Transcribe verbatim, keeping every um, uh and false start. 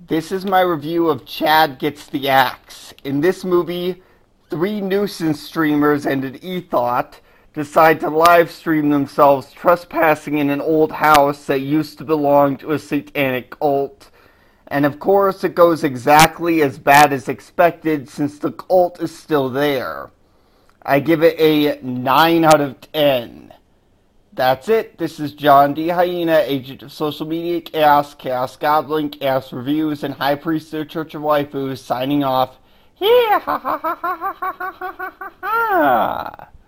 This is my review of Chad Gets the Axe. In this movie, three nuisance streamers and an ethot decide to live stream themselves trespassing in an old house that used to belong to a satanic cult. And of course, it goes exactly as bad as expected since the cult is still there. I give it a nine out of ten. That's it. This is John D. Hyena, agent of social media, Chaos, Chaos Goblin, Chaos Reviews, and High Priest of the Church of Waifus, signing off. Yeah, ha ha ha ha ha ha ha ha.